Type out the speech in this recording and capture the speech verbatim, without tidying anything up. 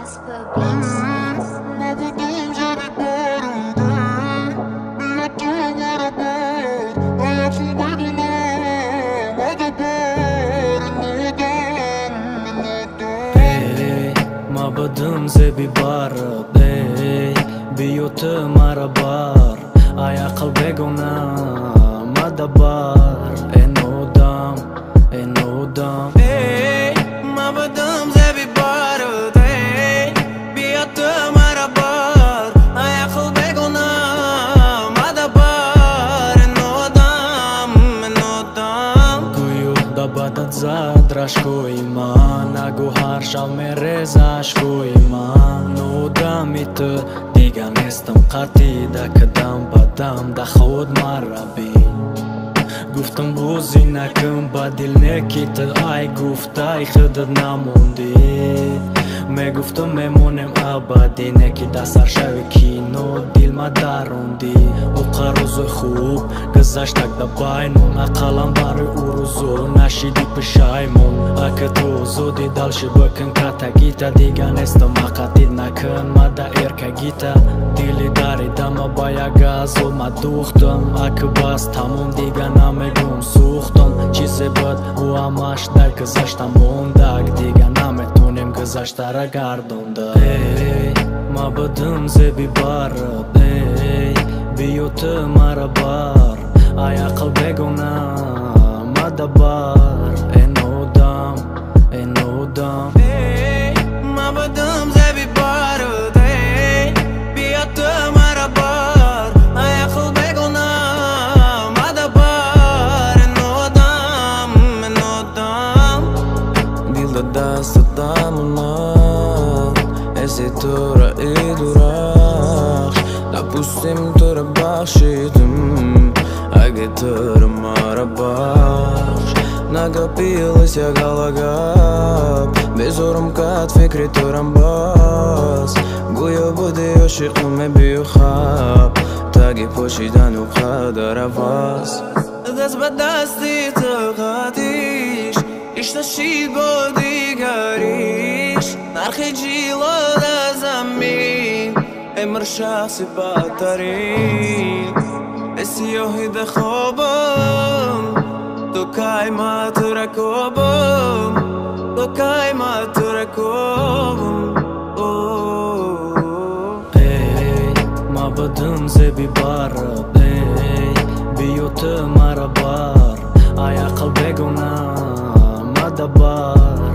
Casper Beats. ما بدهم جري بارودة بيطلعوا ورا بعض هيقفوا بيننا هذا بار النظام النظام ما بدهم زبي بارد بيوتهم على بار آیا قلبي قونا ما دبار اینو دام اینو دام ما بدهم زبي بارد بيوتهم على بار آیا قلبي قونا ما دبار اینو دام اینو دام گویو دبادت زد رشکو ایمان نگو هر شب میرزه اشکو ایمان نو دامی تو دیگه نیستم قطیده کدام بدم ده خود مرا بین گفتم بوزی نکن با دل نکیت ای گفته خودت نموندی میگفتم میمونم ابدی نکی ده سر شوی کینو دل ما دروندی او قروز خوب گذشت تک دباینون اقلم برای او روزو نشیدی پشایمون اکه تو زودی دلشی بکن کتگیتا دیگه نیستم اقدید نکن ما ده ارکگیتا دیلی داری دم بایا گازو ما دوختم اکه باز تموم دیگه نمیگم سوختم چیزی بد او همش در گذشتم موندک دیگه نمیتونیم گذشته را گردونده ما بدهم زبی بارد بیوتهم على بار آیا قلبي قونا ما دبار اینو دام اینو دام ما بدهم زبی بارد بیوتهم على بار آیا قلبي قونا ما دبار اینو دام اینو دام دل دست دامنا Если тура и дурак Допустим, тура бахшитым А где тура марабаш Накопилась я галагап Безурум кат фикри турам бас Гуя буди ошик уме бию хаб Таги почидан у қадара вас Дست به دستی تو قاتیش اشتشید با دیگریش نرخی جیلا در زمین امر شخصی بدترین سیاهی ده خوابم تو کای ما تو رکابم تو کای ما تو رکابم ما بدهم زبی بارد بیوتهم على بار آیا قلبي قونا ما دبار